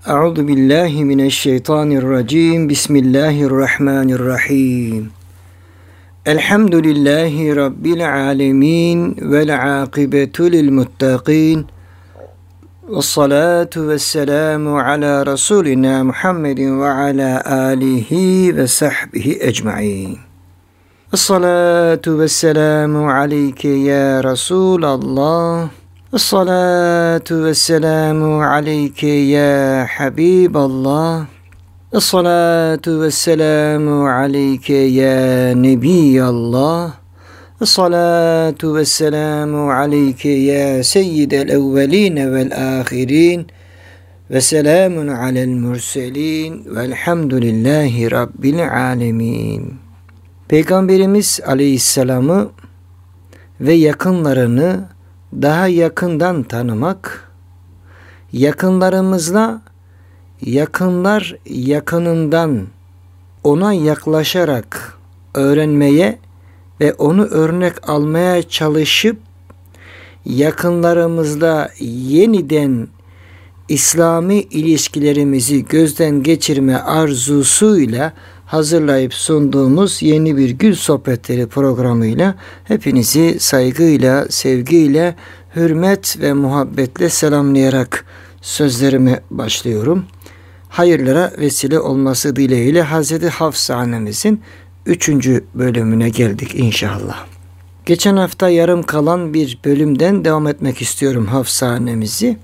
Euzu billahi mineşşeytanirracim. Bismillahirrahmanirrahim. Elhamdülillahi rabbil alamin vel akibetu lil muttaqin. Vessalatu vesselamu ala rasulina Muhammedin ve ala alihi ve sahbihi ecmaîn. Essalatu vesselamu aleyke ya Resulallah. Esselatu vesselamu aleyke ya Habiballah. Esselatu vesselamu aleyke ya Nebiyallah. Esselatu vesselamu aleyke ya Seyyidel evveline vel ahirin. Ve selamun alel murselin. Velhamdülillahi Rabbil alemin. Peygamberimiz Aleyhisselam'ı ve yakınlarını daha yakından tanımak, yakınlarımızla yakınlar yakınından ona yaklaşarak öğrenmeye ve onu örnek almaya çalışıp yakınlarımızla yeniden İslami ilişkilerimizi gözden geçirme arzusuyla hazırlayıp sunduğumuz yeni bir Gül Sohbetleri programıyla hepinizi saygıyla, sevgiyle, hürmet ve muhabbetle selamlayarak sözlerime başlıyorum. Hayırlara vesile olması dileğiyle Hazreti Hafsa annemizin 3. bölümüne geldik inşallah. Geçen hafta yarım kalan bir bölümden devam etmek istiyorum Hafsa annemizi.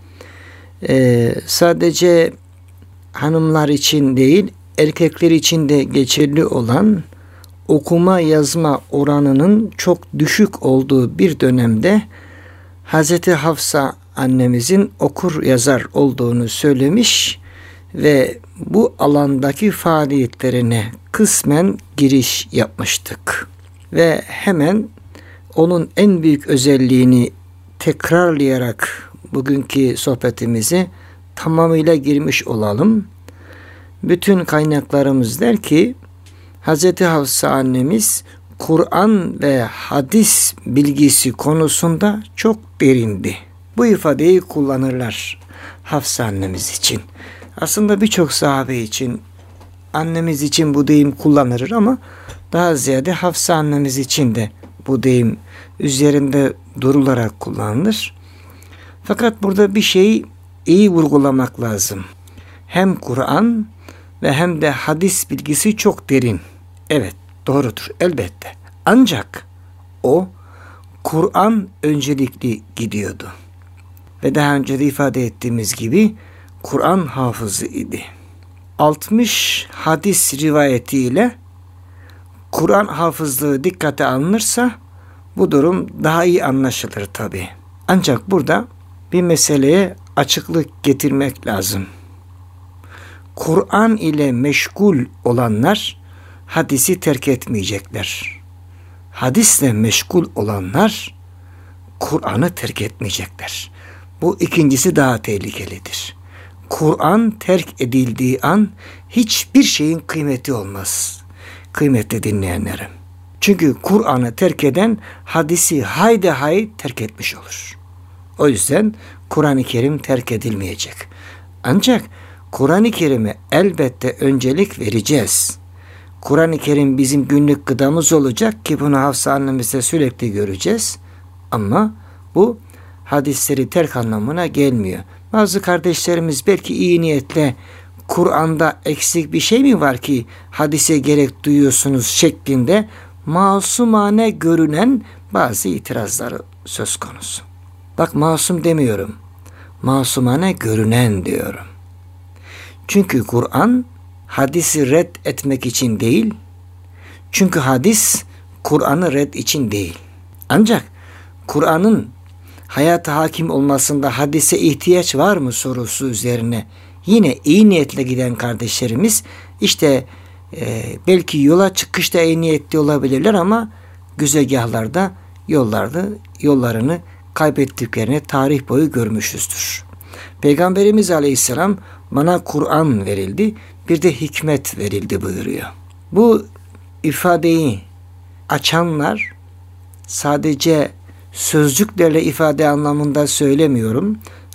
Sadece hanımlar için değil, erkekler için de geçerli olan okuma yazma oranının çok düşük olduğu bir dönemde Hazreti Hafsa annemizin okur yazar olduğunu söylemiş ve bu alandaki faaliyetlerine kısmen giriş yapmıştık. Ve hemen onun en büyük özelliğini tekrarlayarak bugünkü sohbetimize tamamıyla girmiş olalım. Bütün kaynaklarımız der ki Hz. Hafsa annemiz Kur'an ve hadis bilgisi konusunda çok derindi. Bu ifadeyi kullanırlar Hafsa annemiz için. Aslında birçok sahabe için, annemiz için bu deyim kullanılır ama daha ziyade Hafsa annemiz için de bu deyim üzerinde durularak kullanılır. Fakat burada bir şeyi iyi vurgulamak lazım. Hem Kur'an ve hem de hadis bilgisi çok derin. Evet, doğrudur elbette. Ancak o Kur'an öncelikli gidiyordu. Ve daha önce de ifade ettiğimiz gibi Kur'an hafızı idi. 60 hadis rivayetiyle Kur'an hafızlığı dikkate alınırsa bu durum daha iyi anlaşılır tabii. Ancak burada bir meseleye açıklık getirmek lazım. Kur'an ile meşgul olanlar hadisi terk etmeyecekler. Hadisle meşgul olanlar Kur'an'ı terk etmeyecekler. Bu ikincisi daha tehlikelidir. Kur'an terk edildiği an hiçbir şeyin kıymeti olmaz. Kıymetli dinleyenlerim. Çünkü Kur'an'ı terk eden hadisi haydi hay terk etmiş olur. O yüzden Kur'an-ı Kerim terk edilmeyecek. Ancak Kur'an-ı Kerim'e elbette öncelik vereceğiz. Kur'an-ı Kerim bizim günlük gıdamız olacak ki bunu Hafsa annemizde sürekli göreceğiz. Ama bu hadisleri terk anlamına gelmiyor. Bazı kardeşlerimiz belki iyi niyetle Kur'an'da eksik bir şey mi var ki hadise gerek duyuyorsunuz şeklinde masumane görünen bazı itirazları söz konusu. Bak masum demiyorum. Masumane görünen diyorum. Çünkü Kur'an hadisi red etmek için değil. Çünkü hadis Kur'an'ı red için değil. Ancak Kur'an'ın hayata hakim olmasında hadise ihtiyaç var mı sorusu üzerine yine iyi niyetle giden kardeşlerimiz işte belki yola çıkışta iyi niyetli olabilirler ama güzergahlarda yollarını kaybettiklerini tarih boyu görmüşüzdür. Peygamberimiz Aleyhisselam bana Kur'an verildi, bir de hikmet verildi buyuruyor. Bu ifadeyi açanlar sadece sözcüklerle ifade anlamında söylemiyorum.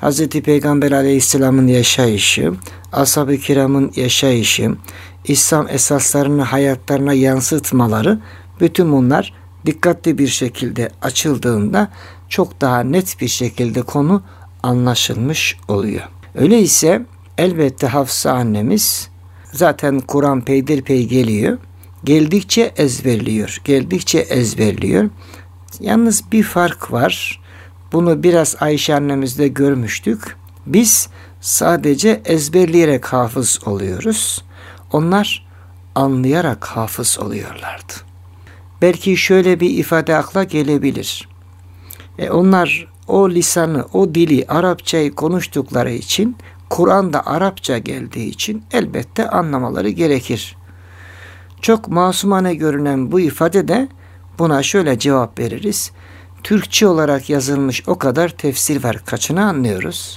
Hz. Peygamber aleyhisselamın yaşayışı, ashab-ı kiramın yaşayışı, İslam esaslarını hayatlarına yansıtmaları, bütün bunlar dikkatli bir şekilde açıldığında çok daha net bir şekilde konu anlaşılmış oluyor. Öyleyse elbette Hafsa annemiz zaten Kur'an peyderpey geliyor. Geldikçe ezberliyor. Geldikçe ezberliyor. Yalnız bir fark var. Bunu biraz Ayşe annemizde görmüştük. Biz sadece ezberleyerek hafız oluyoruz. Onlar anlayarak hafız oluyorlardı. Belki şöyle bir ifade akla gelebilir. Onlar o lisanı, o dili, Arapçayı konuştukları için, Kur'an'da Arapça geldiği için elbette anlamaları gerekir. Çok masumane görünen bu ifade de buna şöyle cevap veririz. Türkçe olarak yazılmış o kadar tefsir var. Kaçını anlıyoruz?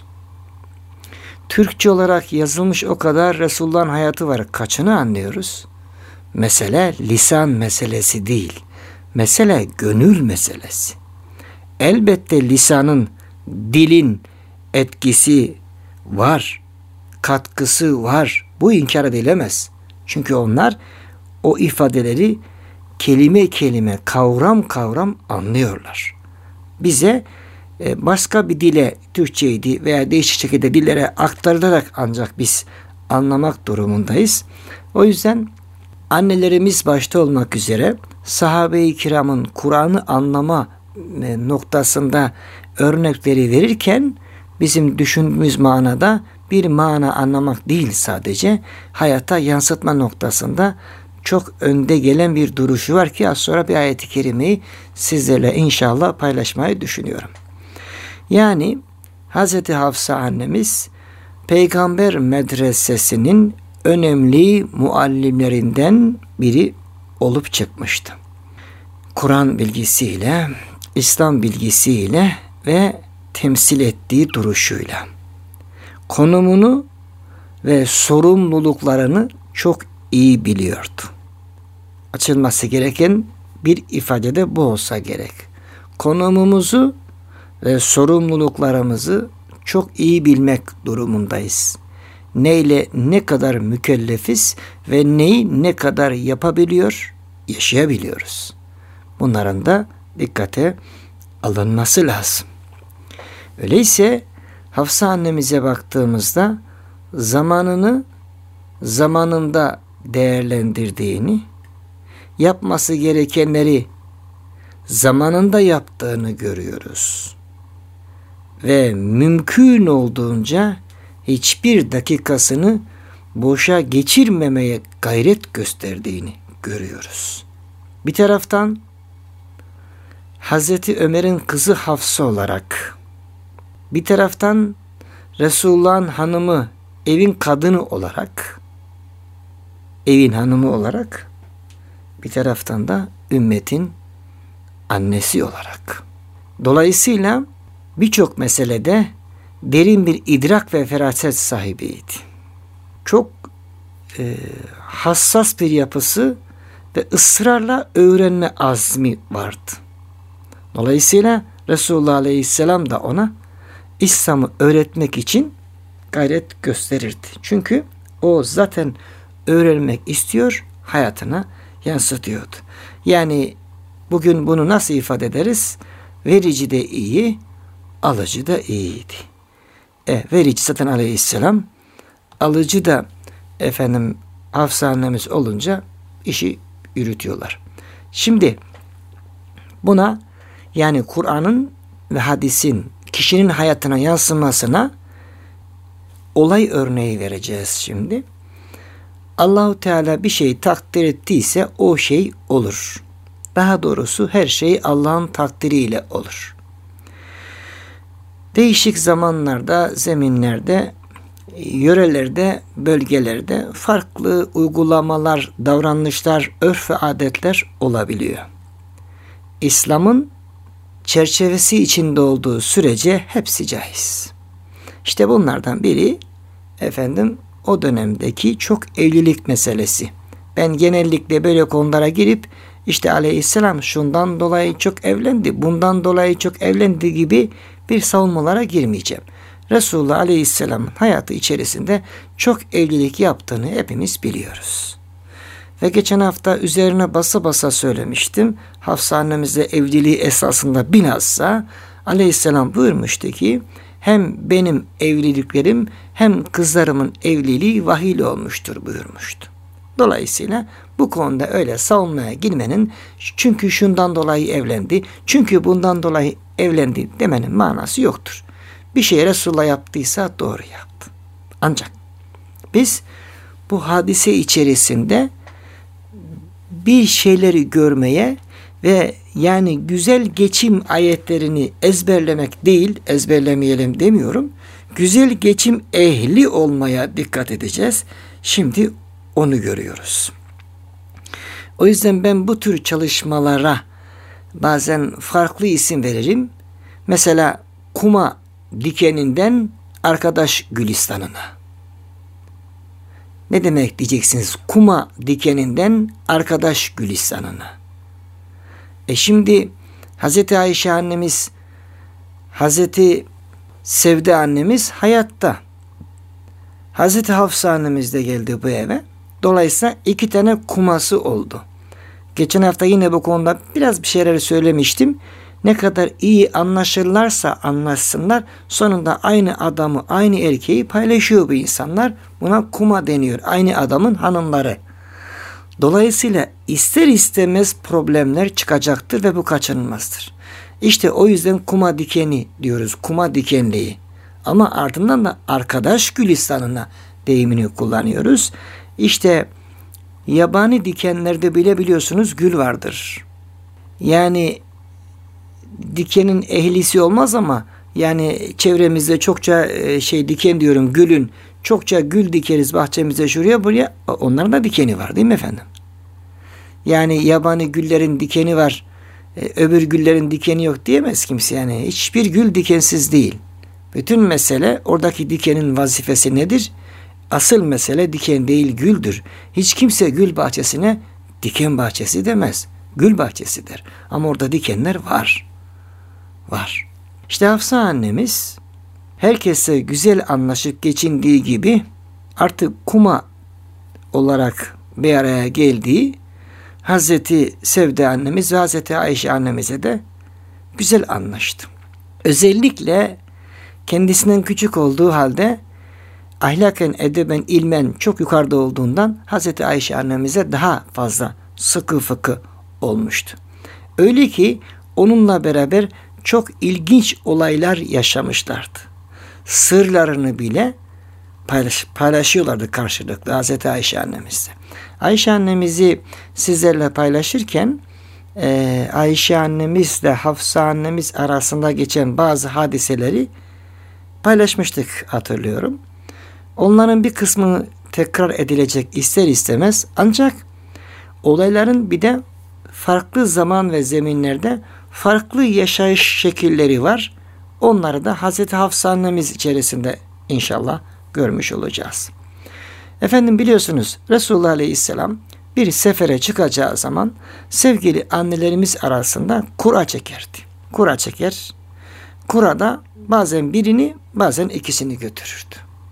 Türkçe olarak yazılmış o kadar Resulullah'ın hayatı var. Kaçını anlıyoruz? Mesele lisan meselesi değil. Mesele gönül meselesi. Elbette lisanın, dilin etkisi var. Katkısı var. Bu inkar edilemez. Çünkü onlar o ifadeleri kelime kelime, kavram kavram anlıyorlar. Bize başka bir dile, Türkçeydi veya değişik şekilde dillere aktarılarak ancak biz anlamak durumundayız. O yüzden annelerimiz başta olmak üzere sahabe-i kiramın Kur'an'ı anlama noktasında örnekleri verirken bizim düşündüğümüz manada bir mana anlamak değil, sadece hayata yansıtma noktasında çok önde gelen bir duruşu var ki az sonra bir ayet-i kerimeyi sizlerle inşallah paylaşmayı düşünüyorum. Yani Hz. Hafsa annemiz Peygamber medresesinin önemli muallimlerinden biri olup çıkmıştı. Kur'an bilgisiyle, İslam bilgisiyle ve temsil ettiği duruşuyla konumunu ve sorumluluklarını çok iyi biliyordu. Açılması gereken bir ifade de bu olsa gerek. Konumumuzu ve sorumluluklarımızı çok iyi bilmek durumundayız. Neyle ne kadar mükellefiz ve neyi ne kadar yapabiliyor, yaşayabiliyoruz. Bunların da dikkate alınması lazım. Öyleyse Hafsa annemize baktığımızda zamanını zamanında değerlendirdiğini, yapması gerekenleri zamanında yaptığını görüyoruz. Ve mümkün olduğunca hiçbir dakikasını boşa geçirmemeye gayret gösterdiğini görüyoruz. Bir taraftan Hazreti Ömer'in kızı Hafsa olarak, bir taraftan Resulullah'ın hanımı, evin kadını olarak, bir taraftan da ümmetin annesi olarak. Dolayısıyla birçok meselede derin bir idrak ve feraset sahibiydi. Çok hassas bir yapısı ve ısrarla öğrenme azmi vardı. Dolayısıyla Resulullah Aleyhisselam da ona İslam'ı öğretmek için gayret gösterirdi. Çünkü o zaten öğrenmek istiyor, hayatına yansıtıyordu. Yani bugün bunu nasıl ifade ederiz? Verici de iyi, alıcı da iyiydi. Verici zaten Aleyhisselam, alıcı da Hafsa annemiz olunca işi yürütüyorlar. Şimdi buna, yani Kur'an'ın ve hadisin kişinin hayatına yansımasına olay örneği vereceğiz şimdi. Allahu Teala bir şeyi takdir ettiyse o şey olur. Daha doğrusu her şey Allah'ın takdiriyle olur. Değişik zamanlarda, zeminlerde, yörelerde, bölgelerde farklı uygulamalar, davranışlar, örf ve adetler olabiliyor. İslam'ın çerçevesi içinde olduğu sürece hepsi caiz. İşte bunlardan biri o dönemdeki çok evlilik meselesi. Ben genellikle böyle konulara girip işte Aleyhisselam şundan dolayı çok evlendi, bundan dolayı çok evlendi gibi bir savunmalara girmeyeceğim. Resulullah Aleyhisselam'ın hayatı içerisinde çok evlilik yaptığını hepimiz biliyoruz. Ve geçen hafta üzerine basa basa söylemiştim. Hafsa annemizle evliliği esasında bilhassa Aleyhisselam buyurmuştu ki hem benim evliliklerim hem kızlarımın evliliği vahiyle olmuştur buyurmuştu. Dolayısıyla bu konuda öyle savunmaya girmenin, çünkü şundan dolayı evlendi, çünkü bundan dolayı evlendi demenin manası yoktur. Bir şey Resulullah yaptıysa doğru yaptı. Ancak biz bu hadise içerisinde bir şeyleri görmeye ve yani güzel geçim ayetlerini ezberlemek değil, ezberlemeyelim demiyorum. Güzel geçim ehli olmaya dikkat edeceğiz. Şimdi onu görüyoruz. O yüzden ben bu tür çalışmalara bazen farklı isim veririm. Mesela kuma dikeninden arkadaş gülistanına. Ne demek diyeceksiniz? Kuma dikeninden arkadaş gülistanına. Şimdi Hazreti Ayşe annemiz, Hazreti Sevde annemiz hayatta. Hazreti Hafsa annemiz de geldi bu eve. Dolayısıyla 2 tane kuması oldu. Geçen hafta yine bu konuda biraz bir şeyler söylemiştim. Ne kadar iyi anlaşırlarsa anlaşsınlar, sonunda aynı adamı, aynı erkeği paylaşıyor bu insanlar. Buna kuma deniyor. Aynı adamın hanımları. Dolayısıyla ister istemez problemler çıkacaktır ve bu kaçınılmazdır. İşte o yüzden kuma dikeni diyoruz. Kuma dikenliği. Ama ardından da arkadaş gülistanına deyimini kullanıyoruz. İşte yabani dikenlerde bile biliyorsunuz gül vardır. Yani dikenin ehlisi olmaz ama yani çevremizde çokça diken diyorum, gülün çokça gül dikeriz bahçemize, şuraya buraya, onların da dikeni var değil mi efendim? Yani yabani güllerin dikeni var, öbür güllerin dikeni yok diyemez kimse. Yani hiçbir gül dikensiz değil. Bütün mesele oradaki dikenin vazifesi nedir? Asıl mesele diken değil, güldür. Hiç kimse gül bahçesine diken bahçesi demez. Gül bahçesi der. Ama orada dikenler var. Var. İşte Hafsa annemiz herkese güzel anlaşıp geçindiği gibi artık kuma olarak bir araya geldiği Hazreti Sevde annemiz ve Hazreti Ayşe annemize de güzel anlaştı. Özellikle kendisinden küçük olduğu halde ahlaken, edeben, ilmen çok yukarıda olduğundan Hazreti Ayşe annemize daha fazla sıkı fıkı olmuştu. Öyle ki onunla beraber çok ilginç olaylar yaşamışlardı. Sırlarını bile paylaşıyorlardı karşılıklı Hazreti Ayşe annemizle. Ayşe annemizi sizlerle paylaşırken Ayşe annemizle Hafsa annemiz arasında geçen bazı hadiseleri paylaşmıştık, hatırlıyorum. Onların bir kısmı tekrar edilecek ister istemez, ancak olayların bir de farklı zaman ve zeminlerde farklı yaşayış şekilleri var. Onları da Hazreti Hafsa annemiz içerisinde inşallah görmüş olacağız. Efendim biliyorsunuz Resulullah Aleyhisselam bir sefere çıkacağı zaman sevgili annelerimiz arasında kura çekerdi. Kura çeker. Kurada bazen birini bazen ikisini götürürdü.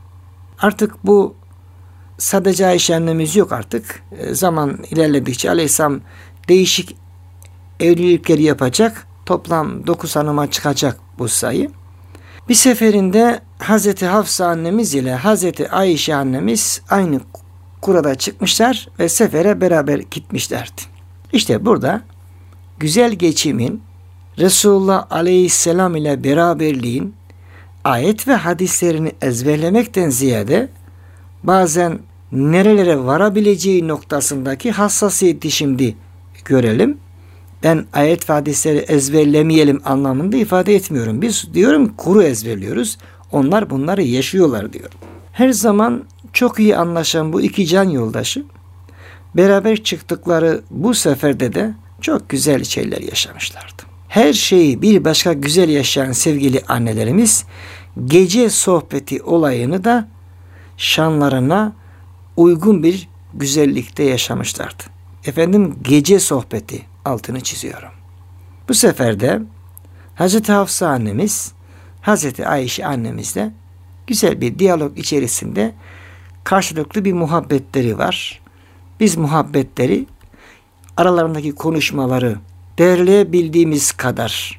Artık bu sadece Ayşe annemiz yok artık. Zaman ilerledikçe Aleyhisselam değişik evlilikleri yapacak. Toplam 9 hanıma çıkacak bu sayı. Bir seferinde Hazreti Hafsa annemiz ile Hazreti Ayşe annemiz aynı kurada çıkmışlar ve sefere beraber gitmişlerdi. İşte burada güzel geçimin, Resulullah Aleyhisselam ile beraberliğin ayet ve hadislerini ezberlemekten ziyade bazen nerelere varabileceği noktasındaki hassasiyeti şimdi görelim. Ben ayet ve hadisleri ezberlemeyelim anlamında ifade etmiyorum. Biz diyorum kuru ezberliyoruz. Onlar bunları yaşıyorlar diyorum. Her zaman çok iyi anlaşan bu iki can yoldaşı beraber çıktıkları bu seferde de çok güzel şeyler yaşamışlardı. Her şeyi bir başka güzel yaşayan sevgili annelerimiz gece sohbeti olayını da şanlarına uygun bir güzellikte yaşamışlardı. Efendim gece sohbeti, altını çiziyorum. Bu sefer de Hazreti Hafsa annemiz, Hazreti Ayşe annemizle güzel bir diyalog içerisinde karşılıklı bir muhabbetleri var. Biz muhabbetleri, aralarındaki konuşmaları derleyebildiğimiz kadar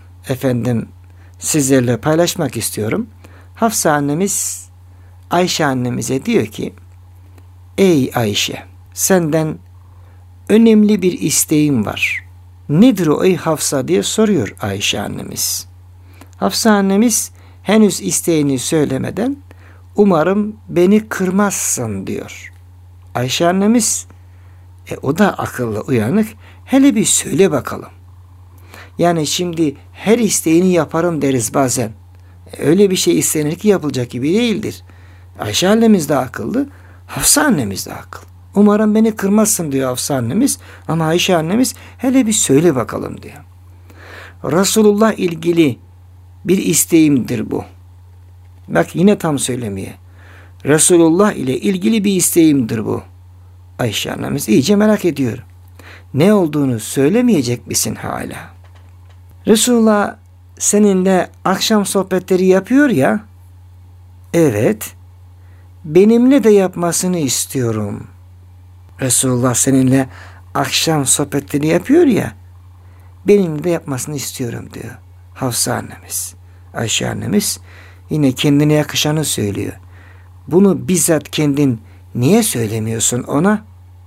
sizlerle paylaşmak istiyorum. Hafsa annemiz Ayşe annemize diyor ki, ey Ayşe, senden önemli bir isteğim var. Nedir o ey Hafsa diye soruyor Ayşe annemiz. Hafsa annemiz henüz isteğini söylemeden umarım beni kırmazsın diyor. Ayşe annemiz o da akıllı, uyanık. Hele bir söyle bakalım. Yani şimdi her isteğini yaparım deriz bazen. Öyle bir şey istenir ki yapılacak gibi değildir. Ayşe annemiz de akıllı, Hafsa annemiz de akıllı. Umarım beni kırmazsın diyor Hafsa annemiz, ama Ayşe annemiz hele bir söyle bakalım diyor. Resulullah ilgili bir isteğimdir bu. Bak yine tam söylemeye. Resulullah ile ilgili bir isteğimdir bu. Ayşe annemiz iyice merak ediyor. Ne olduğunu söylemeyecek misin hala? Resulullah seninle akşam sohbetleri yapıyor ya. Evet. Benimle de yapmasını istiyorum. Resulullah seninle akşam sohbetleri yapıyor ya. Benimle de yapmasını istiyorum diyor Hafsa annemiz. Ayşe annemiz yine kendine yakışanı söylüyor. Bunu bizzat kendin niye söylemiyorsun ona?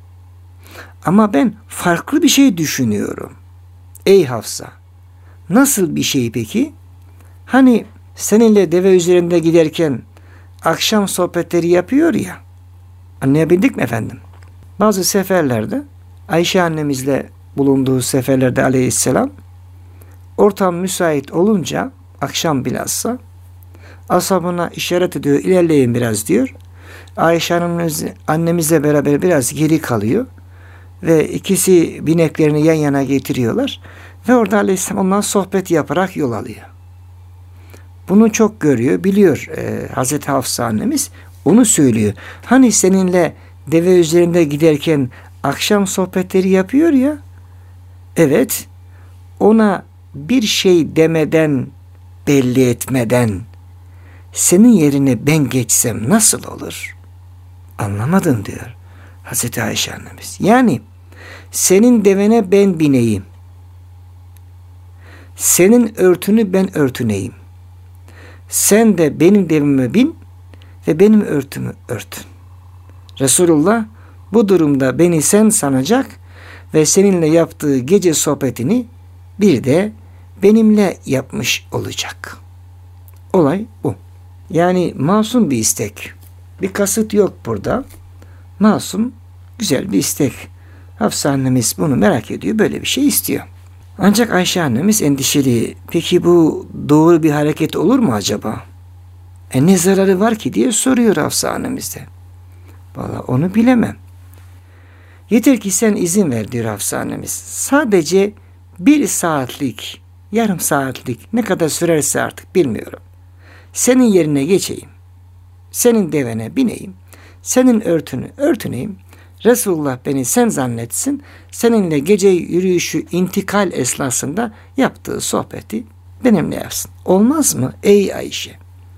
Ama ben farklı bir şey düşünüyorum. Ey Hafsa, nasıl bir şey peki? Hani seninle deve üzerinde giderken akşam sohbetleri yapıyor ya. Anlayabildik mi efendim? Bazı seferlerde Ayşe annemizle bulunduğu seferlerde aleyhisselam ortam müsait olunca akşam bilhassa ashabına işaret ediyor, ilerleyin biraz diyor. Ayşe annemizle beraber biraz geri kalıyor ve ikisi bineklerini yan yana getiriyorlar ve orada aleyhisselam ondan sohbet yaparak yol alıyor. Bunu çok görüyor, biliyor Hazreti Hafsa annemiz, onu söylüyor. Hani seninle deve üzerinde giderken akşam sohbetleri yapıyor ya. Evet, ona bir şey demeden, belli etmeden senin yerine ben geçsem nasıl olur? Anlamadım diyor Hazreti Ayşe annemiz. Yani senin devene ben bineyim. Senin örtünü ben örtüneyim. Sen de benim devime bin ve benim örtümü örtün. Resulullah bu durumda beni sen sanacak ve seninle yaptığı gece sohbetini bir de benimle yapmış olacak. Olay bu. Yani masum bir istek. Bir kasıt yok burada. Masum, güzel bir istek. Hafsa annemiz bunu merak ediyor. Böyle bir şey istiyor. Ancak Ayşe annemiz endişeli. Peki bu doğru bir hareket olur mu acaba? Ne zararı var ki diye soruyor Hafsa annemiz de. Vallahi onu bilemem. Yeter ki sen izin ver diyor Hafsa annemiz. Sadece 1 saatlik, yarım saatlik, ne kadar sürerse artık bilmiyorum. Senin yerine geçeyim. Senin devene bineyim. Senin örtünü örtüneyim. Resulullah beni sen zannetsin. Seninle gece yürüyüşü intikal esnasında yaptığı sohbeti benimle yapsın. Olmaz mı ey Ayşe?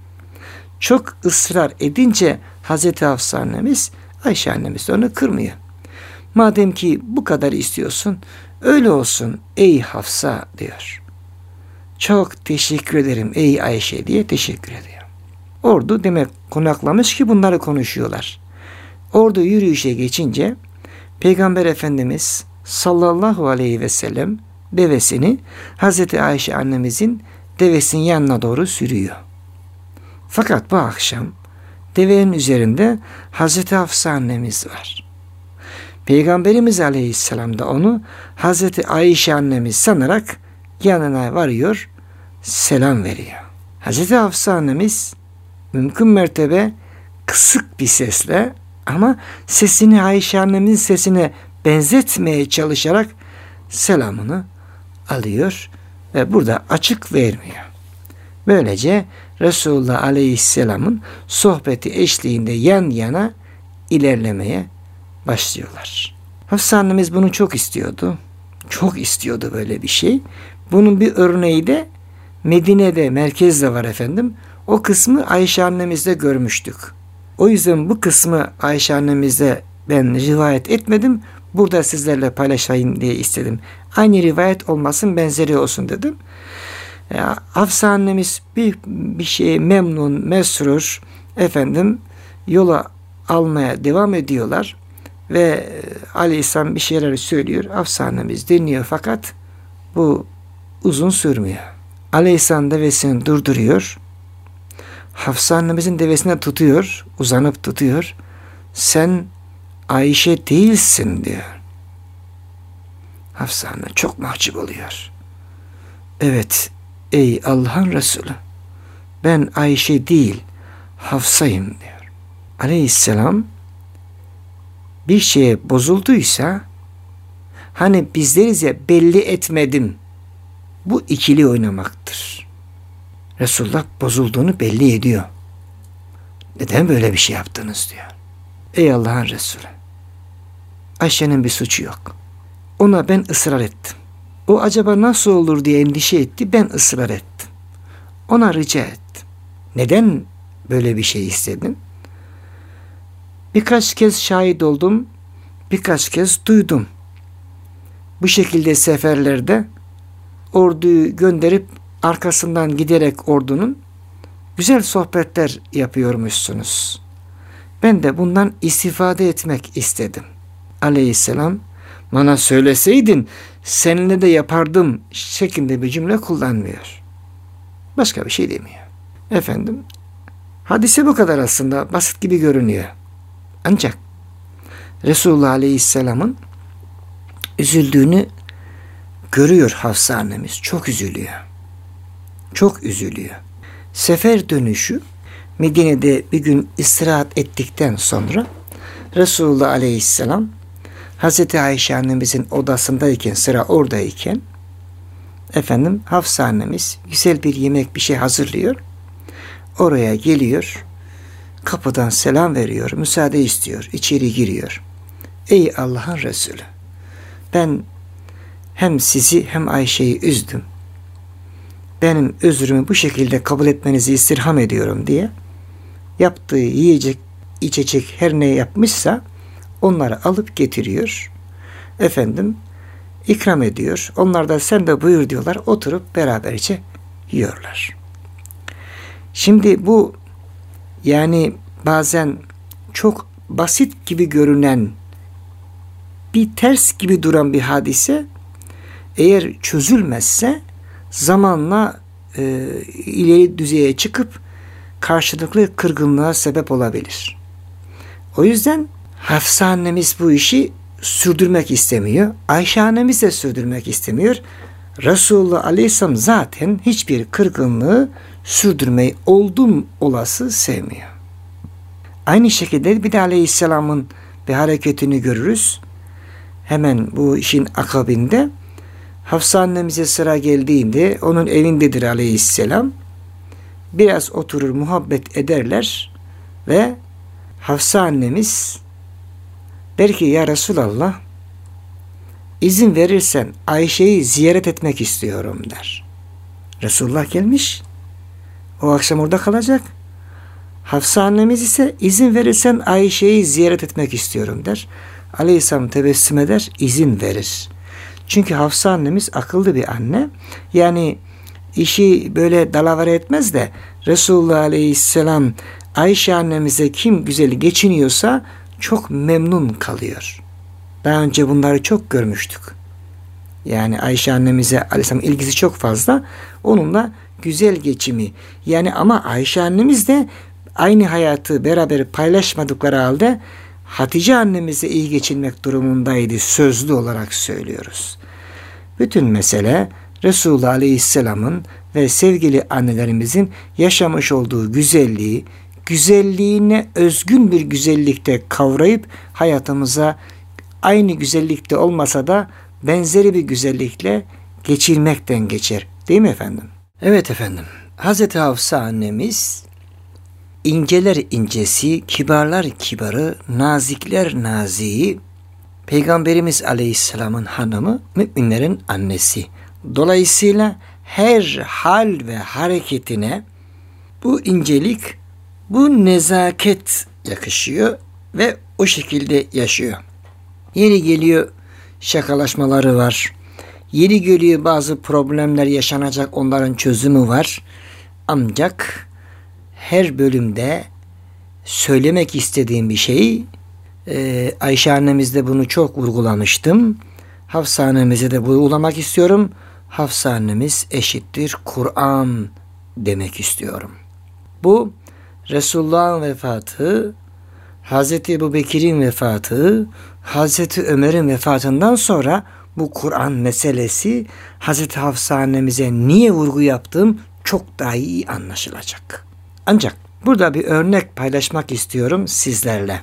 Çok ısrar edince Hazreti Hafsa annemiz, Ayşe annemiz de onu kırmıyor. Madem ki bu kadar istiyorsun, öyle olsun ey Hafsa diyor. Çok teşekkür ederim ey Ayşe diye teşekkür ediyor. Ordu demek konaklamış ki bunları konuşuyorlar. Ordu yürüyüşe geçince Peygamber Efendimiz sallallahu aleyhi ve sellem devesini Hazreti Ayşe annemizin devesinin yanına doğru sürüyor. Fakat bu akşam devenin üzerinde Hazreti Hafsa annemiz var. Peygamberimiz aleyhisselam da onu Hazreti Ayşe annemiz sanarak yanına varıyor, selam veriyor. Hazreti Hafsa annemiz mümkün mertebe kısık bir sesle ama sesini Ayşe annemizin sesine benzetmeye çalışarak selamını alıyor ve burada açık vermiyor. Böylece Resulullah Aleyhisselam'ın sohbeti eşliğinde yan yana ilerlemeye başlıyorlar. Hafsa annemiz bunu çok istiyordu. Çok istiyordu böyle bir şey. Bunun bir örneği de Medine'de, merkezde var efendim. O kısmı Ayşe annemizde görmüştük. O yüzden bu kısmı Ayşe annemizde ben rivayet etmedim. Burada sizlerle paylaşayım diye istedim. Aynı rivayet olmasın, benzeri olsun dedim. Hafsa annemiz bir şeye memnun, mesrur, yola almaya devam ediyorlar ve Aleyhisselam bir şeyler söylüyor. Hafsa annemiz dinliyor fakat bu uzun sürmüyor. Aleyhisselam devesini durduruyor. Hafsa annemizin devesine tutuyor, uzanıp tutuyor. Sen Ayşe değilsin diyor. Hafsa anne çok mahcup oluyor. Evet, ey Allah'ın Resulü, ben Ayşe değil, Hafsa'yım diyor. Aleyhisselam bir şeye bozulduysa, hani biz deriz ya, belli etmedim. Bu ikili oynamaktır. Resulullah bozulduğunu belli ediyor. Neden böyle bir şey yaptınız diyor. Ey Allah'ın Resulü, Ayşe'nin bir suçu yok. Ona ben ısrar ettim. O acaba nasıl olur diye endişe etti, ben ısrar ettim. Ona rica ettim. Neden böyle bir şey istedin? Birkaç kez şahit oldum, birkaç kez duydum. Bu şekilde seferlerde orduyu gönderip arkasından giderek ordunun güzel sohbetler yapıyormuşsunuz. Ben de bundan istifade etmek istedim. Aleyhisselam, bana söyleseydin seninle de yapardım şeklinde bir cümle kullanmıyor. Başka bir şey demiyor. Hadise bu kadar aslında, basit gibi görünüyor. Ancak Resulullah Aleyhisselam'ın üzüldüğünü görüyor Hafsa annemiz. Çok üzülüyor. Çok üzülüyor. Sefer dönüşü Medine'de bir gün istirahat ettikten sonra Resulullah Aleyhisselam Hazreti Ayşe annemizin odasındayken, sıra oradayken Hafsa annemiz güzel bir yemek, bir şey hazırlıyor. Oraya geliyor. Kapıdan selam veriyor. Müsaade istiyor. İçeri giriyor. Ey Allah'ın Resulü, ben hem sizi hem Ayşe'yi üzdüm. Benim özrümü bu şekilde kabul etmenizi istirham ediyorum diye yaptığı yiyecek, içecek her ne yapmışsa onları alıp getiriyor. İkram ediyor. Onlar da sen de buyur diyorlar. Oturup beraberce yiyorlar. Şimdi bu yani bazen çok basit gibi görünen, bir ters gibi duran bir hadise eğer çözülmezse zamanla ileri düzeye çıkıp karşılıklı kırgınlığa sebep olabilir. O yüzden Hafsa annemiz bu işi sürdürmek istemiyor. Ayşe annemiz de sürdürmek istemiyor. Resulullah Aleyhisselam zaten hiçbir kırgınlığı sürdürmeyi oldum olası sevmiyor. Aynı şekilde bir de Aleyhisselam'ın bir hareketini görürüz. Hemen bu işin akabinde Hafsa annemize sıra geldiğinde onun evindedir Aleyhisselam. Biraz oturur, muhabbet ederler ve Hafsa annemiz der ki ya Resulallah, izin verirsen Ayşe'yi ziyaret etmek istiyorum der. Resulullah gelmiş. O akşam orada kalacak. Hafsa annemiz ise izin verirsen Ayşe'yi ziyaret etmek istiyorum der. Aleyhisselam tebessüm eder, izin verir. Çünkü Hafsa annemiz akıllı bir anne. Yani işi böyle dalavere etmez de Resulullah Aleyhisselam Ayşe annemize kim güzel geçiniyorsa çok memnun kalıyor. Daha önce bunları çok görmüştük. Yani Ayşe annemize Aleyhisselam ilgisi çok fazla. Onunla güzel geçimi. Yani ama Ayşe annemiz de aynı hayatı beraber paylaşmadıkları halde Hatice annemize iyi geçinmek durumundaydı. Sözlü olarak söylüyoruz. Bütün mesele Resulullah Aleyhisselam'ın ve sevgili annelerimizin yaşamış olduğu güzelliği, güzelliğine özgün bir güzellikte kavrayıp hayatımıza aynı güzellikte olmasa da benzeri bir güzellikle geçirmekten geçer. Değil mi efendim? Evet efendim. Hazreti Hafsa annemiz inceler incesi, kibarlar kibarı, nazikler naziği, Peygamberimiz Aleyhisselam'ın hanımı, müminlerin annesi. Dolayısıyla her hal ve hareketine bu incelik, bu nezaket yakışıyor ve o şekilde yaşıyor. Yeri geliyor şakalaşmaları var. Yeri geliyor bazı problemler yaşanacak, onların çözümü var. Ancak her bölümde söylemek istediğim bir şey, Ayşe annemizde bunu çok vurgulamıştım. Hafsa annemize de vurgulamak istiyorum. Hafsa annemiz eşittir Kur'an demek istiyorum. Bu Resulullah'ın vefatı, Hazreti Ebubekir'in vefatı, Hazreti Ömer'in vefatından sonra bu Kur'an meselesi Hazreti Hafsa annemize niye vurgu yaptığım çok daha iyi anlaşılacak. Ancak burada bir örnek paylaşmak istiyorum sizlerle.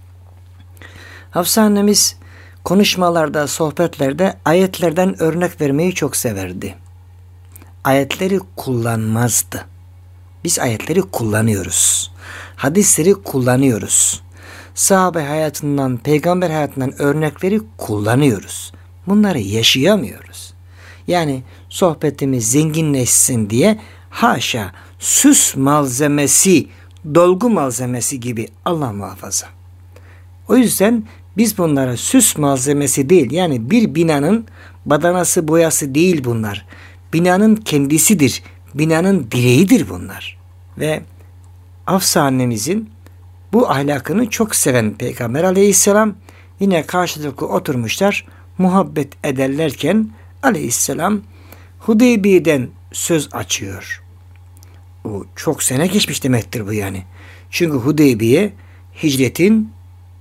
Hafsa annemiz konuşmalarda, sohbetlerde ayetlerden örnek vermeyi çok severdi. Ayetleri kullanmazdı. Biz ayetleri kullanıyoruz. Hadisleri kullanıyoruz. Sahabe hayatından, peygamber hayatından örnekleri kullanıyoruz. Bunları yaşayamıyoruz. Yani sohbetimiz zenginleşsin diye haşa süs malzemesi, dolgu malzemesi gibi, Allah muhafaza. O yüzden biz bunlara süs malzemesi değil, yani bir binanın badanası, boyası değil bunlar. Binanın kendisidir. Binanın direğidir bunlar. Ve Hafsa annemizin bu ahlakını çok seven Peygamber Aleyhisselam yine karşılıklı oturmuşlar, muhabbet ederlerken Aleyhisselam Hudeybiye'den söz açıyor. O çok sene geçmiş demektir bu yani. Çünkü Hudeybiye hicretin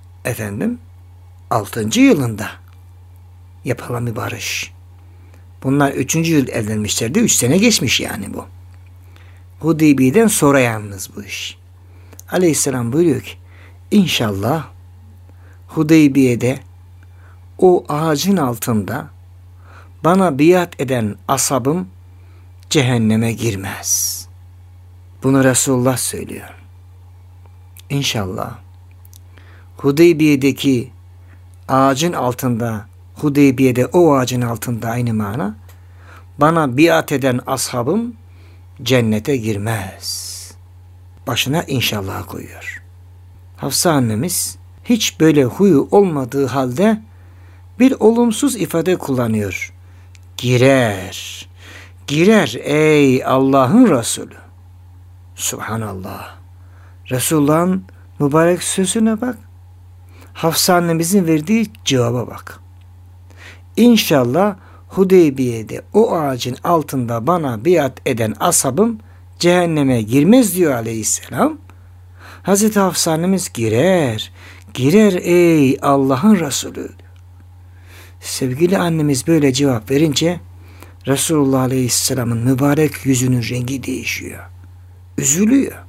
6. yılında yapılan bir barış. Bunlar 3. yıl evlenmişlerdi. 3 sene geçmiş yani bu. Hudeybiye'den sonra yalnız bu iş. Aleyhisselam buyuruyor ki İnşallah Hudeybiye'de o ağacın altında bana biat eden ashabım cehenneme girmez. Bunu Resulullah söylüyor. İnşallah Hudeybiye'deki ağacın altında, Hudeybiye'de o ağacın altında aynı mana, bana biat eden ashabım cennete girmez. Başına inşallah koyuyor. Hafsa annemiz hiç böyle huyu olmadığı halde bir olumsuz ifade kullanıyor. Girer. Girer ey Allah'ın Resulü. Subhanallah. Resulullah'ın mübarek sözüne bak. Hafsa annemizin verdiği cevaba bak. İnşallah Hudeybiye'de o ağacın altında bana biat eden ashabım cehenneme girmez diyor Aleyhisselam. Hazreti Hafsa annemiz girer. Girer ey Allah'ın Resulü. Sevgili annemiz böyle cevap verince Resulullah Aleyhisselam'ın mübarek yüzünün rengi değişiyor. Üzülüyor.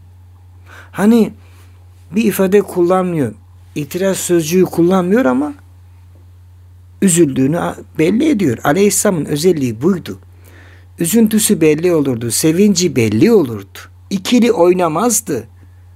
Hani bir ifade kullanmıyor. İtiraz sözcüğü kullanmıyor ama üzüldüğünü belli ediyor. Aleyhisselam'ın özelliği buydu. Üzüntüsü belli olurdu. Sevinci belli olurdu. İkili oynamazdı.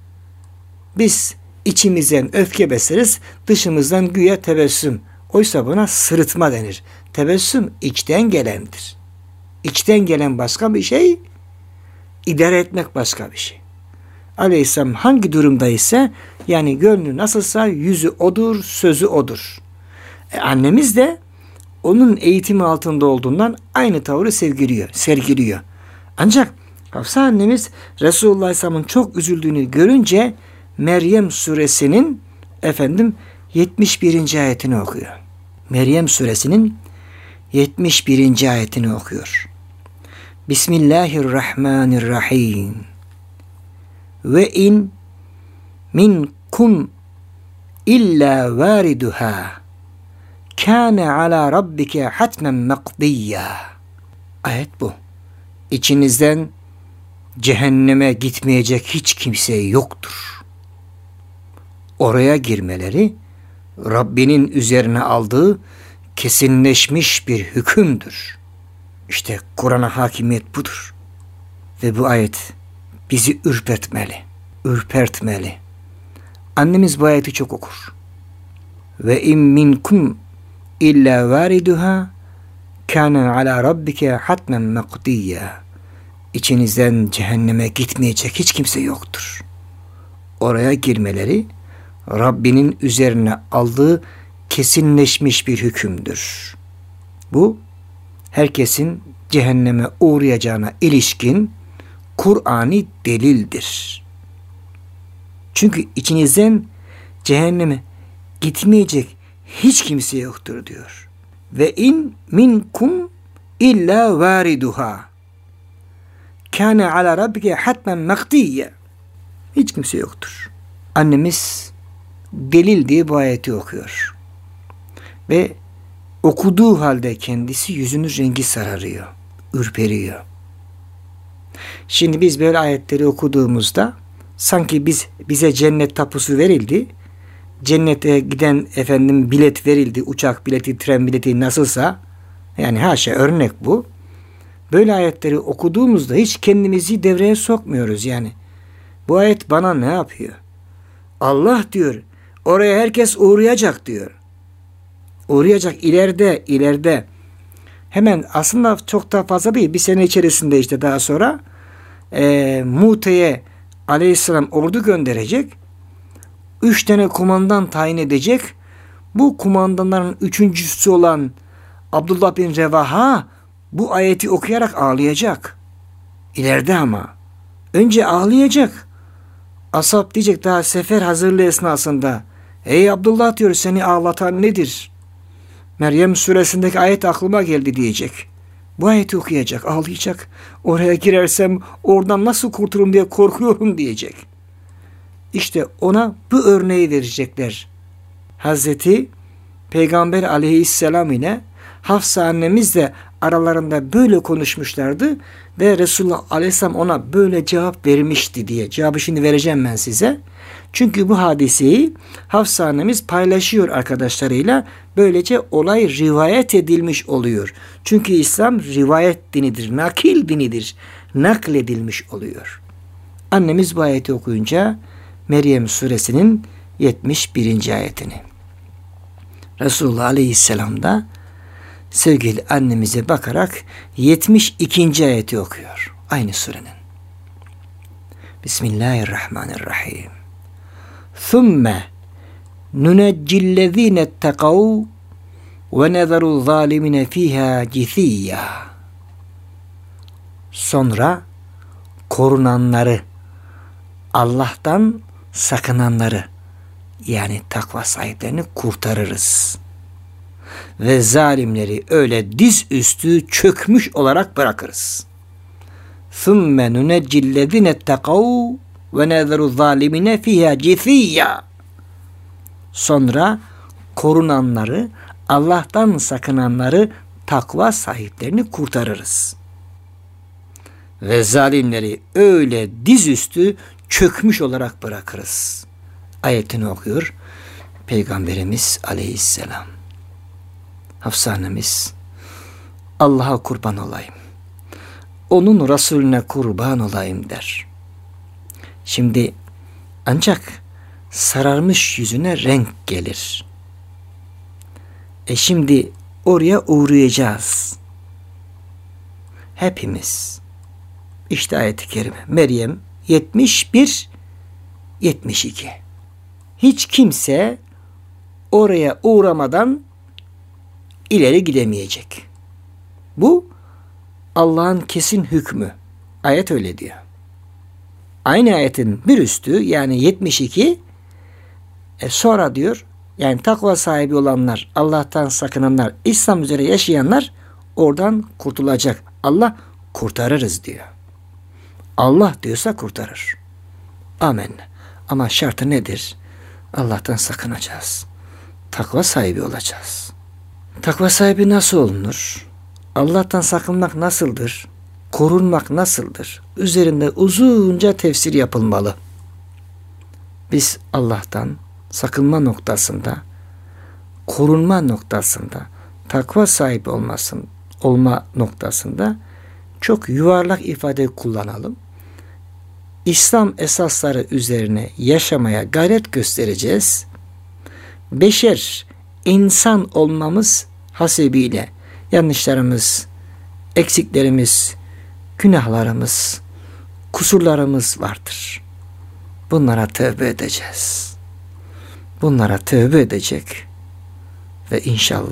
Biz içimizden öfke besleriz, dışımızdan güya tebessüm. Oysa buna sırıtma denir. Tebessüm içten gelendir. İçten gelen başka bir şey, idare etmek başka bir şey. Aleyhisselam hangi durumdaysa, yani gönlü nasılsa yüzü odur, sözü odur. Annemiz de onun eğitimi altında olduğundan aynı tavrı sergiliyor. Ancak Hafsa annemiz Resulullah Aleyhisselam'ın çok üzüldüğünü görünce Meryem suresinin 71. ayetini okuyor. Meryem suresinin 71. ayetini okuyor. Bismillahirrahmanirrahim. Ve in minkum illa variduha kâne alâ rabbike hatmen makdiyya. Ayet bu. İçinizden cehenneme gitmeyecek hiç kimse yoktur. Oraya girmeleri Rabbinin üzerine aldığı kesinleşmiş bir hükümdür. İşte Kur'an'a hakimiyet budur. Ve bu ayet bizi ürpertmeli. Annemiz bu ayeti çok okur. Ve in minkum illa variduha kana ala rabbike hatmen maqdiyya. içinizden cehenneme gitmeyecek hiç kimse yoktur. Oraya girmeleri Rabbinin üzerine aldığı kesinleşmiş bir hükümdür. Bu herkesin cehenneme uğrayacağına ilişkin Kur'ani delildir. Çünkü içinizden cehenneme gitmeyecek hiç kimse yoktur diyor. Ve in minkum illa variduha kâne ala rabbike hatmen makdiyye. Hiç kimse yoktur. Annemiz delil diye bu ayeti okuyor. Ve okuduğu halde kendisi yüzünün rengi sararıyor, ürperiyor. Şimdi biz böyle ayetleri okuduğumuzda sanki bize cennet tapusu verildi. Cennete giden bilet verildi. Uçak bileti, tren bileti nasılsa, yani haşa örnek bu. Böyle ayetleri okuduğumuzda hiç kendimizi devreye sokmuyoruz yani. Bu ayet bana ne yapıyor? Allah diyor, oraya herkes uğrayacak diyor. Uğrayacak ileride. Hemen aslında çok daha fazla değil. Bir sene içerisinde işte daha sonra Mute'ye aleyhisselam ordu gönderecek. 3 tane kumandan tayin edecek. Bu kumandanların 3.'sü olan Abdullah bin Revaha bu ayeti okuyarak ağlayacak. İleride ama. Önce ağlayacak. Ashab diyecek daha sefer hazırlığı esnasında. Ey Abdullah diyor, seni ağlatan nedir? Meryem suresindeki ayet aklıma geldi diyecek. Bu ayeti okuyacak, ağlayacak. Oraya girersem oradan nasıl kurtulurum diye korkuyorum diyecek. İşte ona bu örneği verecekler. Hazreti Peygamber aleyhisselam ile Hafsa annemiz de aralarında böyle konuşmuşlardı ve Resulullah aleyhisselam ona böyle cevap vermişti diye. Cevabı şimdi vereceğim ben size. Çünkü bu hadiseyi Hafsa annemiz paylaşıyor arkadaşlarıyla. Böylece olay rivayet edilmiş oluyor. Çünkü İslam rivayet dinidir, nakil dinidir. Nakledilmiş oluyor. Annemiz bu ayeti okuyunca Meryem suresinin 71. ayetini. Resulullah aleyhisselam da sevgili annemize bakarak 72. ayeti okuyor. Aynı surenin. Bismillahirrahmanirrahim. Thumme nuneccillezine ettekav ve nezaru zalimine fiha cithiyya. Sonra korunanları, Allah'tan sakınanları, yani takva sahiplerini kurtarırız. Ve zalimleri öyle dizüstü çökmüş olarak bırakırız. ثُمَّ نُنَجِّ الَّذِينَ اتَّقَوْا وَنَذَرُ الظَّالِمِينَ فِيهَا جِثِيًّا. Sonra korunanları, Allah'tan sakınanları, takva sahiplerini kurtarırız. Ve zalimleri öyle dizüstü çökmüş olarak bırakırız. Ayetini okuyor Peygamberimiz aleyhisselam. Hafsa annemiz, Allah'a kurban olayım, onun Resulüne kurban olayım der. Şimdi ancak sararmış yüzüne renk gelir. Şimdi oraya uğrayacağız. Hepimiz. İşte ayet-i kerime. Meryem 71-72. Hiç kimse oraya uğramadan ileri gidemeyecek. Bu Allah'ın kesin hükmü. Ayet öyle diyor. Aynı ayetin bir üstü yani 72 sonra diyor yani takva sahibi olanlar, Allah'tan sakınanlar, İslam üzere yaşayanlar oradan kurtulacak. Allah kurtarırız diyor. Allah diyorsa kurtarır. Amin. Ama şartı nedir? Allah'tan sakınacağız. Takva sahibi olacağız. Takva sahibi nasıl olunur? Allah'tan sakınmak nasıldır? Korunmak nasıldır? Üzerinde uzunca tefsir yapılmalı. Biz Allah'tan sakınma noktasında, korunma noktasında, takva sahibi olma noktasında çok yuvarlak ifade kullanalım. İslam esasları üzerine yaşamaya gayret göstereceğiz. Beşer, insan olmamız hasebiyle yanlışlarımız, eksiklerimiz, günahlarımız, kusurlarımız vardır. Bunlara tövbe edeceğiz. Bunlara tövbe edecek ve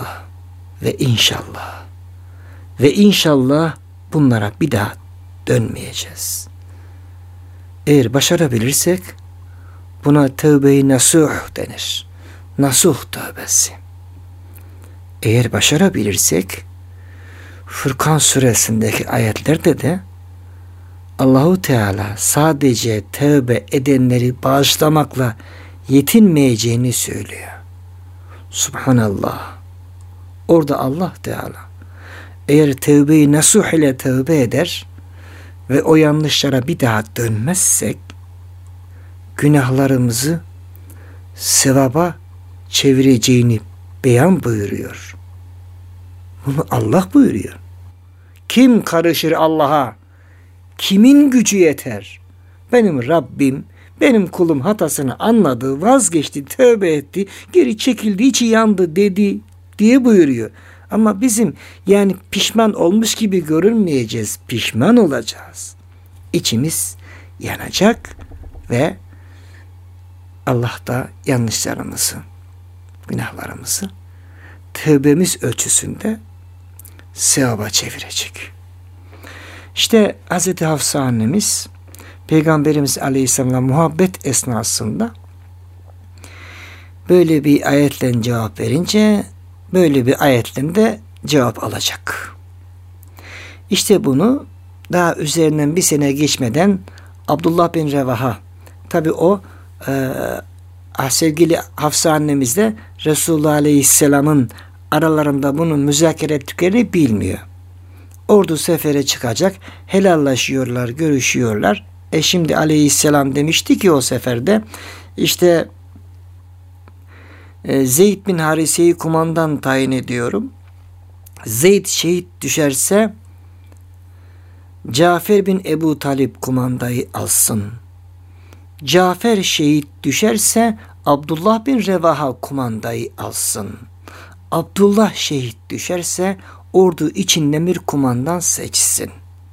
inşallah bunlara bir daha dönmeyeceğiz. Eğer başarabilirsek buna tövbe-i nasuh denir. Nasuh tövbesi. Eğer başarabilirsek Furkan suresindeki ayetlerde de Allahu Teala sadece tövbe edenleri bağışlamakla yetinmeyeceğini söylüyor. Subhanallah. Orada Allah Teala eğer tövbe-i nasuh ile tövbe eder ve o yanlışlara bir daha dönmezsek günahlarımızı sevaba çevireceğini beyan buyuruyor. Bunu Allah buyuruyor. Kim karışır Allah'a? Kimin gücü yeter? Benim Rabbim, benim kulum hatasını anladı, vazgeçti, tövbe etti, geri çekildi, içi yandı dedi diye buyuruyor. Ama bizim yani pişman olmuş gibi görünmeyeceğiz, pişman olacağız. İçimiz yanacak ve Allah da yanlışlarımızı, günahlarımızı tövbemiz ölçüsünde sevaba çevirecek. İşte Hz. Hafsa annemiz Peygamberimiz Aleyhisselam'la muhabbet esnasında böyle bir ayetle cevap verince böyle bir ayetle de cevap alacak. İşte bunu daha üzerinden bir sene geçmeden Abdullah bin Revaha, tabi o sevgili Hafsa annemizle Resulullah Aleyhisselam'ın aralarında bunun müzakere ettiklerini bilmiyor. Ordu sefere çıkacak, helallaşıyorlar, görüşüyorlar. Şimdi Aleyhisselam demişti ki o seferde işte Zeyd bin Harise'yi kumandan tayin ediyorum. Zeyd şehit düşerse Cafer bin Ebu Talib kumandayı alsın. Cafer şehit düşerse Abdullah bin Revaha kumandayı alsın. Abdullah şehit düşerse ordu içinden bir kumandan seçsin.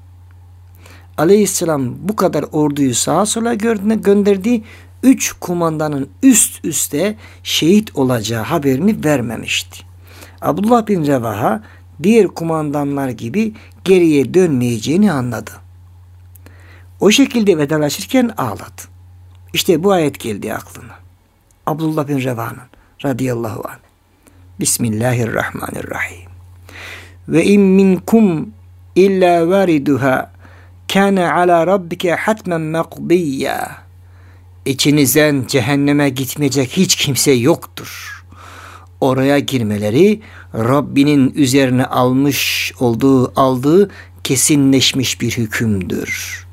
Aleyhisselam bu kadar orduyu sağa sola gönderdi. 3 kumandanın üst üste şehit olacağı haberini vermemişti. Abdullah bin Revaha diğer kumandanlar gibi geriye dönmeyeceğini anladı. O şekilde vedalaşırken ağladı. İşte bu ayet geldi aklına. Abdullah bin Revaha'nın radıyallahu anh. Bismillahirrahmanirrahim. Ve in minkum illa variduha kana ala rabbike hatmen maqdiyya. İçinizden cehenneme gitmeyecek hiç kimse yoktur. Oraya girmeleri Rabbinin üzerine aldığı kesinleşmiş bir hükümdür.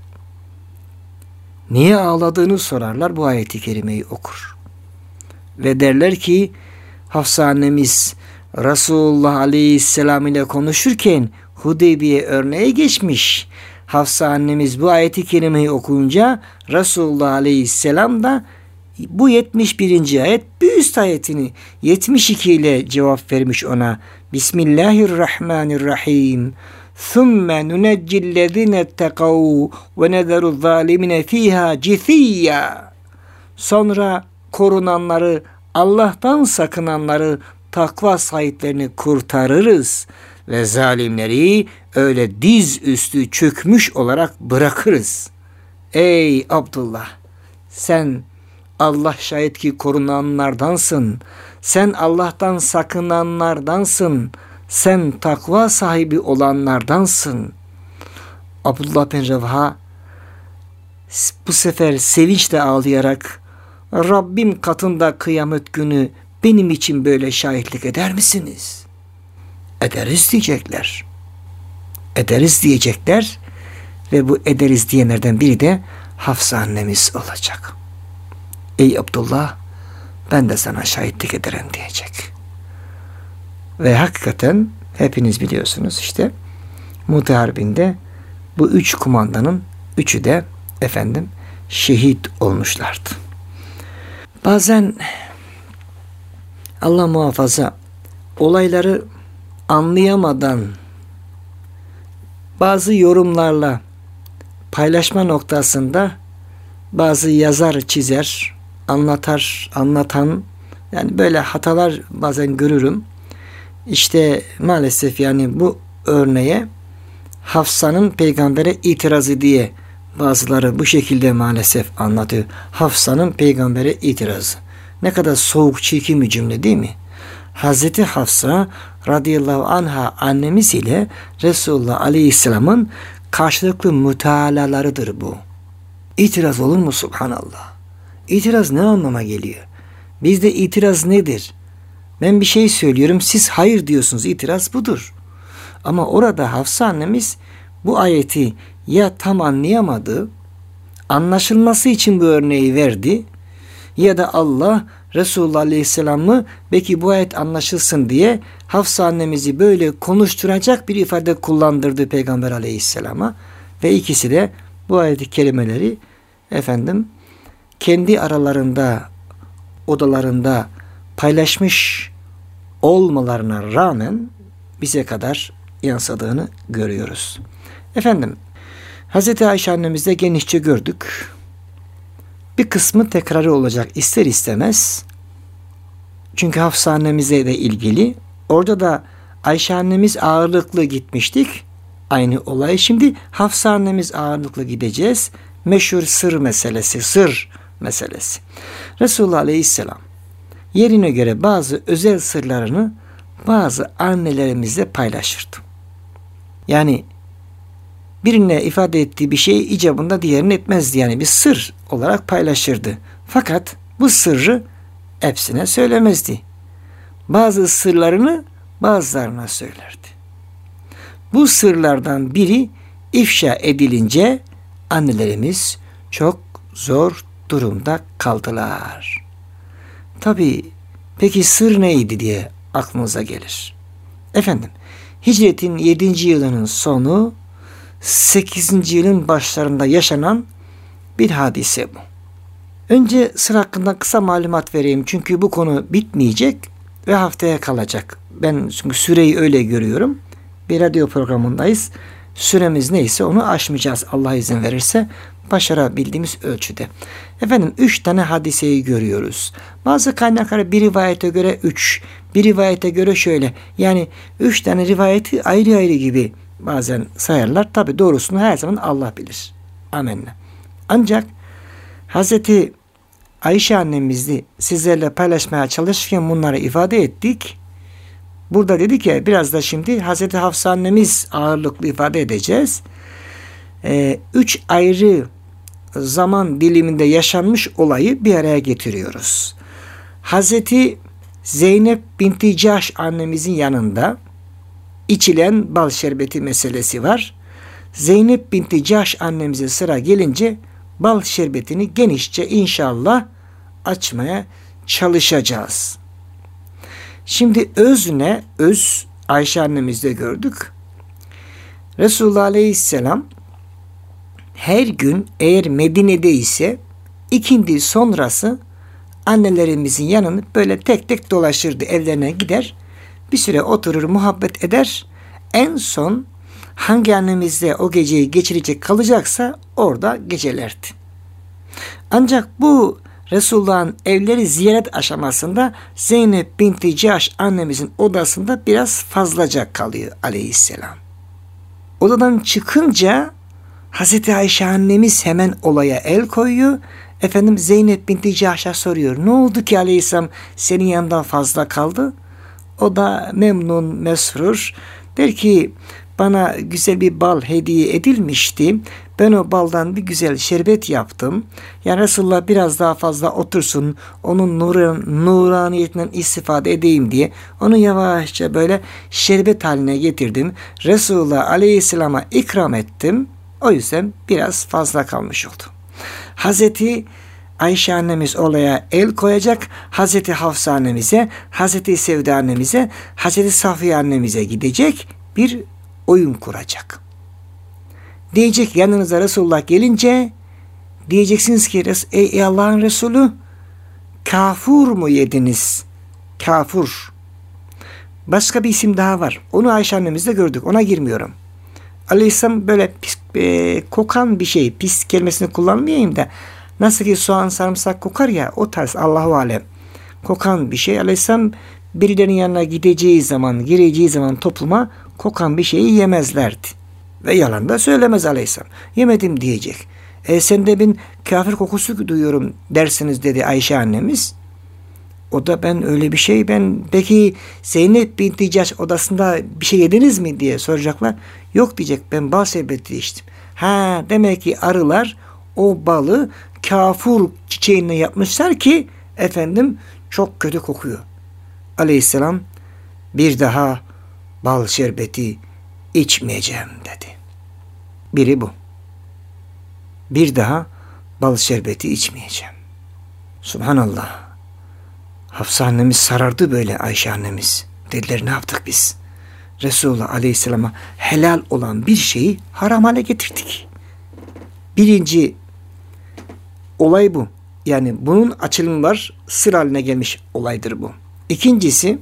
Niye ağladığını sorarlar, bu ayeti kerimeyi okur. Ve derler ki Hafsa annemiz Resulullah Aleyhisselam ile konuşurken Hudeybiye örneği geçmiş. Hafsa annemiz bu ayeti kerimeyi okuyunca Resulullah Aleyhisselam da bu 71. ayet bir üst ayetini 72 ile cevap vermiş ona. Bismillahirrahmanirrahim. ثُمَّ نُنَجِّ الَّذِينَ اتَّقَوْا وَنَذَرُ الظَّالِمِينَ فِيهَا جِثِيًّا. Sonra korunanları, Allah'tan sakınanları, takva sahiplerini kurtarırız ve zalimleri öyle diz üstü çökmüş olarak bırakırız. Ey Abdullah, sen Allah şahit ki korunanlardansın. Sen Allah'tan sakınanlardansın. Sen takva sahibi olanlardansın. Abdullah bin Revaha bu sefer sevinçle ağlayarak Rabbim katında kıyamet günü benim için böyle şahitlik eder misiniz? Ederiz diyecekler. Ederiz diyecekler ve bu ederiz diyenlerden biri de Hafsa annemiz olacak. Ey Abdullah, ben de sana şahitlik ederim diyecek. Ve hakikaten hepiniz biliyorsunuz işte Mu'te Harbi'nde bu 3 kumandanın 3'ü de şehit olmuşlardı. Bazen Allah muhafaza olayları anlayamadan bazı yorumlarla paylaşma noktasında bazı yazar, çizer, anlatan yani böyle hatalar bazen görürüm. İşte maalesef yani bu örneğe Hafsa'nın peygambere itirazı diye bazıları bu şekilde maalesef anlatıyor. Hafsa'nın peygambere itirazı. Ne kadar soğuk, çirkin bir cümle değil mi? Hazreti Hafsa radıyallahu anha annemiz ile Resulullah aleyhisselamın karşılıklı mütealalarıdır bu. İtiraz olur mu subhanallah? İtiraz ne anlama geliyor? Bizde itiraz nedir? Ben bir şey söylüyorum, siz hayır diyorsunuz. İtiraz budur. Ama orada Hafsa annemiz bu ayeti ya tam anlayamadı, anlaşılması için bu örneği verdi ya da Allah Resulullah Aleyhisselam'ı belki bu ayet anlaşılsın diye Hafsa annemizi böyle konuşturacak bir ifade kullandırdı Peygamber Aleyhisselam'a ve ikisi de bu ayet-i kerimeleri kendi aralarında odalarında paylaşmış olmalarına rağmen bize kadar yansıdığını görüyoruz. Hz. Ayşe annemizde genişçe gördük. Bir kısmı tekrarı olacak ister istemez. Çünkü Hafsa annemize de ilgili. Orada da Ayşe annemiz ağırlıklı gitmiştik. Aynı olay. Şimdi Hafsa annemiz ağırlıklı gideceğiz. Meşhur sır meselesi. Resulullah Aleyhisselam yerine göre bazı özel sırlarını bazı annelerimizle paylaşırdı. Yani birine ifade ettiği bir şey icabında diğerini etmezdi. Yani bir sır olarak paylaşırdı. Fakat bu sırrı hepsine söylemezdi. Bazı sırlarını bazılarına söylerdi. Bu sırlardan biri ifşa edilince annelerimiz çok zor durumda kaldılar. Tabii peki sır neydi diye aklınıza gelir. Hicretin 7. yılının sonu 8. yılın başlarında yaşanan bir hadise bu. Önce sır hakkında kısa malumat vereyim. Çünkü bu konu bitmeyecek ve haftaya kalacak. Ben çünkü süreyi öyle görüyorum. Bir radyo programındayız. Süremiz neyse onu aşmayacağız Allah izin verirse. Başarabildiğimiz ölçüde. 3 tane hadiseyi görüyoruz. Bazı kaynaklara bir rivayete göre 3, bir rivayete göre şöyle. Yani 3 tane rivayeti ayrı ayrı gibi bazen sayarlar. Tabi doğrusunu her zaman Allah bilir. Amenna. Ancak Hazreti Ayşe annemizi sizlerle paylaşmaya çalışırken bunları ifade ettik. Burada dedik ya biraz da şimdi Hazreti Hafsa annemiz ağırlıklı ifade edeceğiz. 3 ayrı zaman diliminde yaşanmış olayı bir araya getiriyoruz. Hazreti Zeynep binti Cahş annemizin yanında içilen bal şerbeti meselesi var. Zeynep binti Cahş annemize sıra gelince bal şerbetini genişçe inşallah açmaya çalışacağız. Şimdi öz Ayşe annemizde gördük. Resulullah Aleyhisselam her gün eğer Medine'de ise ikindi sonrası annelerimizin yanını böyle tek tek dolaşırdı. Evlerine gider, bir süre oturur, muhabbet eder. En son hangi annemizle o geceyi geçirecek kalacaksa orada gecelerdi. Ancak bu Resulullah'ın evleri ziyaret aşamasında Zeynep binti Cahş annemizin odasında biraz fazlaca kalıyor aleyhisselam. Odadan çıkınca Hazreti Ayşe annemiz hemen olaya el koyuyor. Zeynep binti Cahş'a soruyor. Ne oldu ki aleyhisselam senin yanından fazla kaldı? O da memnun, mesrur. Der ki bana güzel bir bal hediye edilmişti. Ben o baldan bir güzel şerbet yaptım. Yani Resulullah biraz daha fazla otursun, onun nuraniyetinden istifade edeyim diye onu yavaşça böyle şerbet haline getirdim. Resulullah Aleyhisselam'a ikram ettim. O yüzden biraz fazla kalmış oldu. Hazreti Ayşe annemiz olaya el koyacak. Hazreti Hafsa annemize, Hazreti Sevda annemize, Hazreti Safiye annemize gidecek, bir oyun kuracak. Diyecek yanınıza Resulullah gelince diyeceksiniz ki ey Allah'ın Resulü, kafur mu yediniz? Kafur. Başka bir isim daha var. Onu Ayşe annemizde gördük. Ona girmiyorum. Aleyhisselam böyle kokan bir şey, pis kelimesini kullanmayayım da nasıl ki soğan sarımsak kokar ya, o tarz, Allahu alem, kokan bir şey. Aleyhisselam birilerinin yanına gideceği zaman, gireceği zaman topluma kokan bir şeyi yemezlerdi. Ve yalan da söylemez Aleyhisselam. Yemedim diyecek. Sen de ben kafir kokusu duyuyorum dersiniz dedi Ayşe annemiz. O da ben öyle bir şey, peki Zeynep binti Cahş odasında bir şey yediniz mi diye soracaklar. Yok diyecek, ben bal şerbeti içtim. Demek ki arılar o balı kafur çiçeğine yapmışlar ki efendim çok kötü kokuyor. Aleyhisselam bir daha bal şerbeti içmeyeceğim dedi. Biri bu. Bir daha bal şerbeti içmeyeceğim. Subhanallah. Hafsa annemiz sarardı böyle, Ayşe annemiz. Dediler, ne yaptık biz? Resulullah Aleyhisselam'a helal olan bir şeyi haram hale getirdik. Birinci olay bu. Yani bunun açılımı var. Sır haline gelmiş olaydır bu. İkincisi,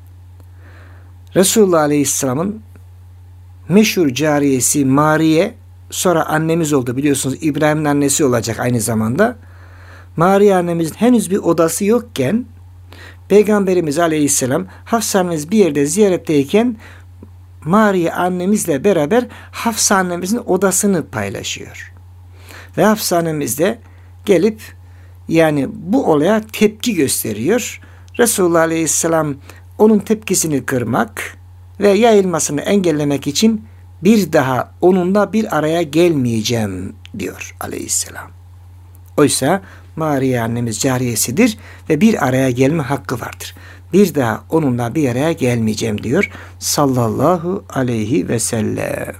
Resulullah Aleyhisselam'ın meşhur cariyesi Mariye, sonra annemiz oldu biliyorsunuz. İbrahim'in annesi olacak aynı zamanda. Mariye annemizin henüz bir odası yokken Peygamberimiz Aleyhisselam Hafsa annemiz bir yerde ziyaretteyken Mariye annemizle beraber Hafsa annemizin odasını paylaşıyor. Ve Hafsa annemiz de gelip yani bu olaya tepki gösteriyor. Resulullah Aleyhisselam onun tepkisini kırmak ve yayılmasını engellemek için bir daha onunla bir araya gelmeyeceğim diyor Aleyhisselam. Oysa Mariye annemiz cariyesidir ve bir araya gelme hakkı vardır. Bir daha onunla bir araya gelmeyeceğim diyor sallallahu aleyhi ve sellem.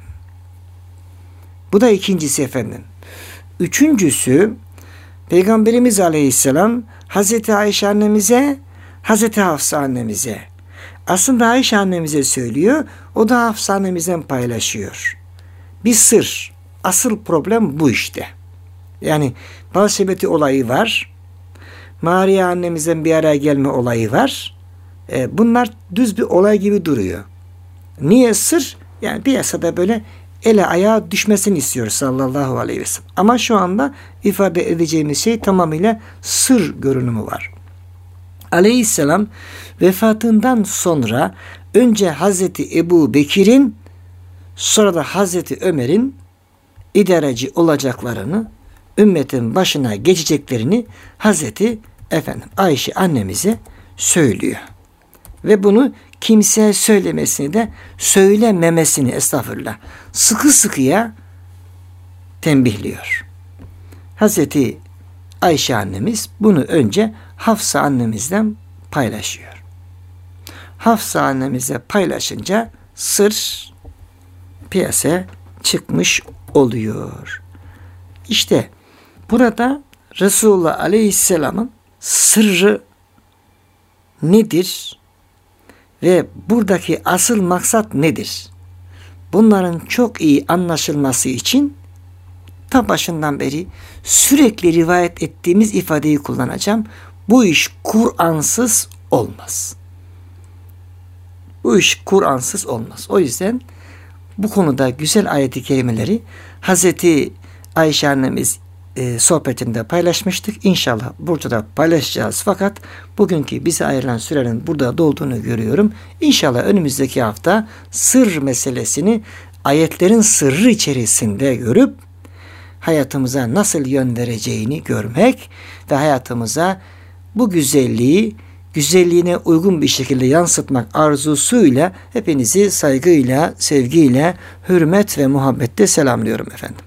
Bu da ikincisi efendim. Üçüncüsü, Peygamberimiz Aleyhisselam Hazreti Ayşe annemize, Hazreti Hafsa annemize, aslında Ayşe annemize söylüyor, o da Hafsa annemizden paylaşıyor. Bir sır. Asıl problem bu işte. Yani bal şerbeti olayı var. Mariye annemizden bir araya gelme olayı var. Bunlar düz bir olay gibi duruyor. Niye sır? Yani piyasada böyle ele ayağa düşmesini istiyor sallallahu aleyhi ve sellem. Ama şu anda ifade edeceğimiz şey tamamıyla sır görünümü var. Aleyhisselam vefatından sonra önce Hazreti Ebu Bekir'in, sonra da Hazreti Ömer'in idareci olacaklarını, ümmetin başına geçeceklerini Hazreti Ayşe annemize söylüyor. Ve bunu kimseye söylemesini de söylememesini estağfurullah sıkı sıkıya tembihliyor. Hazreti Ayşe annemiz bunu önce Hafsa annemizden paylaşıyor. Hafsa annemizle paylaşınca sır piyasaya çıkmış oluyor. İşte burada Resulullah Aleyhisselam'ın sırrı nedir ve buradaki asıl maksat nedir? Bunların çok iyi anlaşılması için ta başından beri sürekli rivayet ettiğimiz ifadeyi kullanacağım. Bu iş Kur'ansız olmaz. Bu iş Kur'ansız olmaz. O yüzden bu konuda güzel ayet-i kerimeleri Hazreti Ayşe annemiz sohbetinde paylaşmıştık. İnşallah burada da paylaşacağız. Fakat bugünkü bize ayrılan sürenin burada dolduğunu görüyorum. İnşallah önümüzdeki hafta sır meselesini ayetlerin sırrı içerisinde görüp hayatımıza nasıl yön vereceğini görmek ve hayatımıza bu güzelliğine uygun bir şekilde yansıtmak arzusuyla hepinizi saygıyla, sevgiyle, hürmet ve muhabbetle selamlıyorum efendim.